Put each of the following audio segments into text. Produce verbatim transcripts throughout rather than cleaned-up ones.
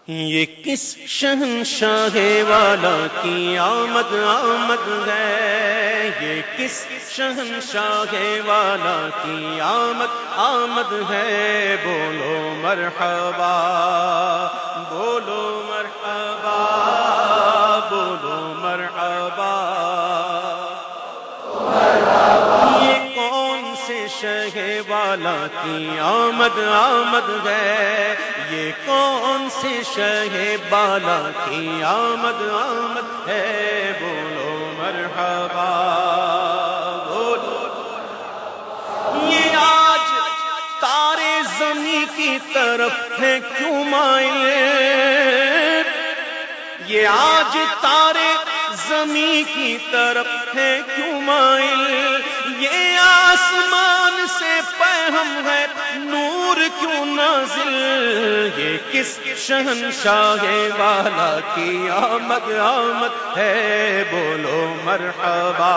یہ کس شہنشاہ والا کی آمد آمد ہے، یہ کس شہنشاہ والا کی آمد آمد ہے، بولو مرحبا بولو مرحبا بولو مرحبا یہ کون سے شہ والا کی آمد آمد ہے، یہ کون سے شہ بالا کی آمد آمد ہے، بولو مرحبا بولو۔ یہ آج تارے زمین کی طرف ہے کیوں مائل، یہ آج تارے زمین کی طرف ہے کیوں مائل، یہ آسمان سے پیغام ہے نور کیوں نازل، یہ کس شہنشاہ والا کی آمد آمد ہے، بولو مرحبا۔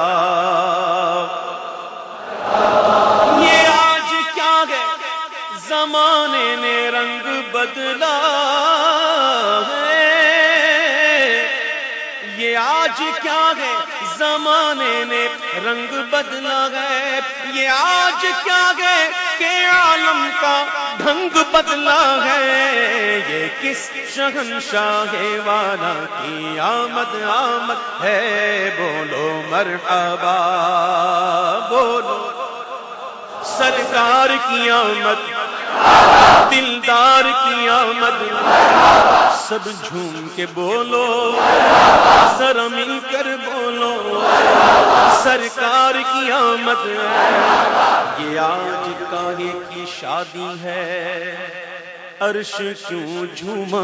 یہ آج کیا ہے زمانے نے رنگ بدلا ہے، یہ آج کیا ہے زمانے نے رنگ بدلا ہے، یہ آج کیا ہے کہ عالم کا ڈھنگ بدلا ہے، یہ کس شہنشاہ والا کی آمد آمد ہے، بولو مرحبا بولو۔ سرکار کی آمد دلدار کی آمد، سب جھوم کے بولو ذرا مل کر بولو، سرکار کی آمد۔ یہ آج کاہے کی شادی ہے عرش کیوں جھوما،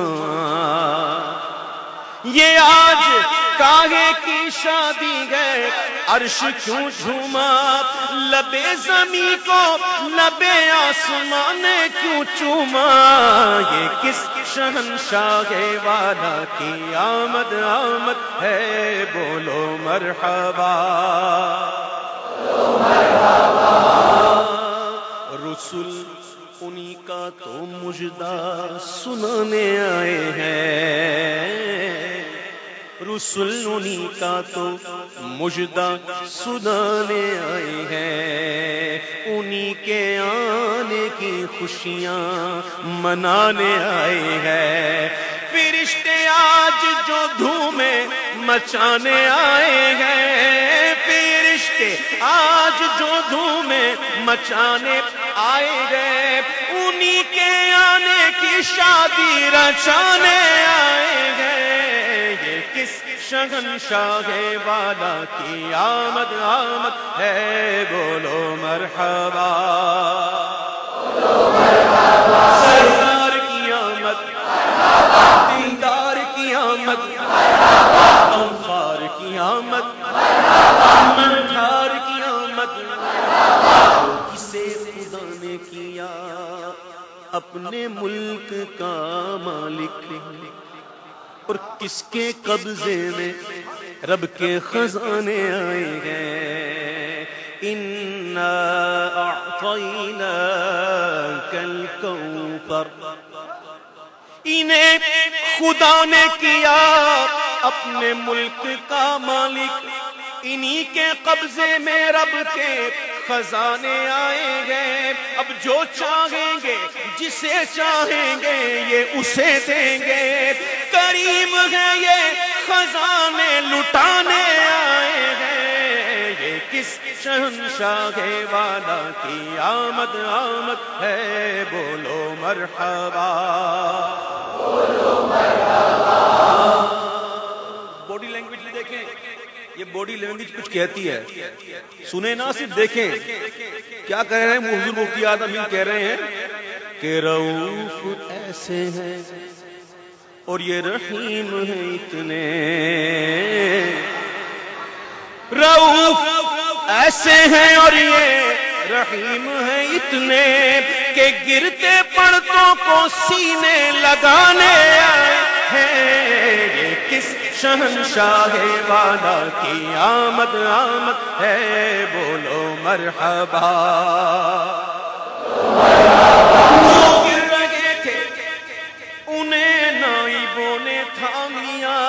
یہ آج کاہے کی شادی ہے عرش کیوں جھوما، لبے زمین کو لبے آسمان کیوں چوما، یہ کس شہنشاہ والا کی آمد آمد ہے، بولو مرحبا بولو مرحبا۔ رسول انہی کا تو مجدہ سنانے آئے ہیں، رسول انہی کا تو مجدہ سنانے آئے ہیں، انہی کے آنے کی خوشیاں منانے آئے ہیں، فرشتے آج جو دھومیں مچانے آئے ہیں، فرشتے آج جو دھومیں مچانے آئے گئے، انہی کے آنے کی شادی رچانے آئے گئے، یہ کس شہنشاہ والا کی آمد آمد ہے، بولو مرحبا بولو مرحبا۔ سرکار کی آمد دلدار کی آمد، غمخوار کی آمد منظار کی آمد، کسے خدا نے کیا اپنے ملک کا مالک، اور کس کے قبضے میں رب کے خزانے آئے ہیں، انا اعطیناک الکوثر، انہیں خدا نے کیا اپنے ملک کا مالک، انہی کے قبضے میں رب کے خزانے آئیں گے، اب جو چاہیں گے جسے چاہیں گے یہ اسے دیں گے، کریم ہے یہ خزانے لٹانے آئے ہیں، یہ کس شہنشاہ والا کی آمد آمد ہے، بولو مرحبا بولو مرحبا۔ باڈی لینگویج بھی دیکھیں، یہ باڈی لینگویج کچھ کہتی ہے، سنیں نہ صرف دیکھیں کیا کہہ رہے ہیں۔ حضور مفتی اعظم امین کہہ رہے ہیں کہ رؤوف ایسے ہیں اور یہ رحیم ہے اتنے، رؤوف ایسے ہیں اور یہ رحیم ہے اتنے، کہ گرتے پڑتوں کو سینے لگانے آئے ہیں، یہ کس شہنشاہ والا کی آمد آمد ہے، بولو مرحبا۔ جو گر رہے تھے انہیں نائی نائبوں نے تھام لیا،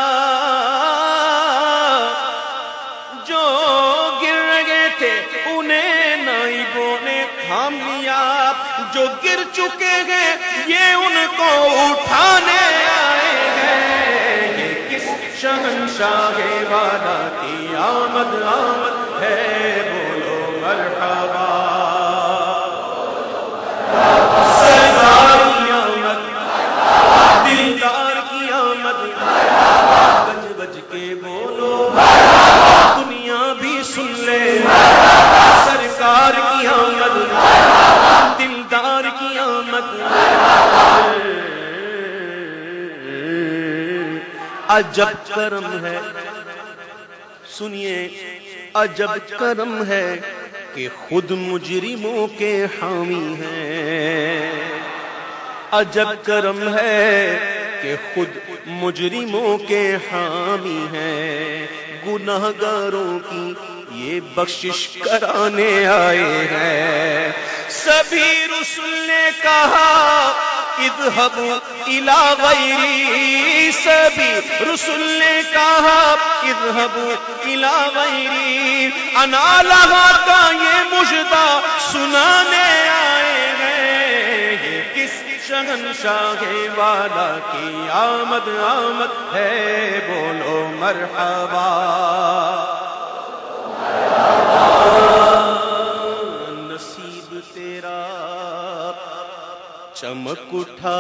جو گر رہے تھے انہیں نائبوں نے تھام لیا، جو گر چکے ہیں یہ ان کو اٹھانے آئے ہیں۔ یہ کس شہنشاہ والا کی آمد آمد ہے، بولو مرحبا۔ سردار کی آمد، دلدار کی آمد، بج بج کے بولو دنیا بھی سن لے۔ سرکار کی آمد، دلدار کی آمد، عجب کرم ہے، سنیے عجب کرم ہے کہ خود مجرموں کے حامی ہیں۔ عجب کرم ہے کہ خود مجرموں کے حامی ہیں، گناہ گاروں کی یہ بخشش کرانے آئے ہیں۔ سبھی رسل نے کہا اذهبوا الی غیری، سبھی رسل نے کہا اذهبوا الی غیری، انا لہا کا یہ مژدہ سنانے آئے ہیں۔ یہ کس شہنشاہ والا کی آمد آمد ہے، بولو مرحبا۔ نصیب تیرا چمک اٹھا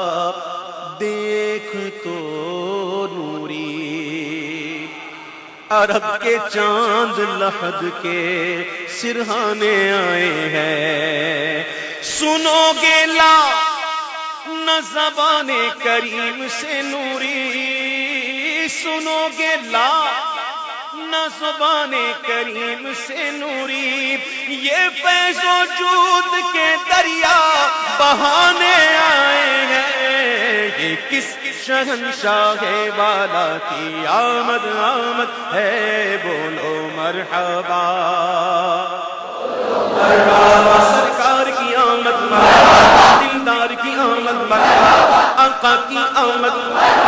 دیکھ تو نوری، عرب کے چاند لحد کے سرہانے آئے ہیں۔ سنو گے لا نہ زبان کریم سے نوری، سنو گے لا نہ زبان کریم سے نوری، یہ فیض و جود کے دریا بہانے آئے ہیں۔ یہ کس شہنشاہ والا کی آمد آمد ہے، بولو مرحبا۔ مرحبا سرکار کی آمد، مرحبا دلدار کی آمد، مرحبا آقا کی آمد،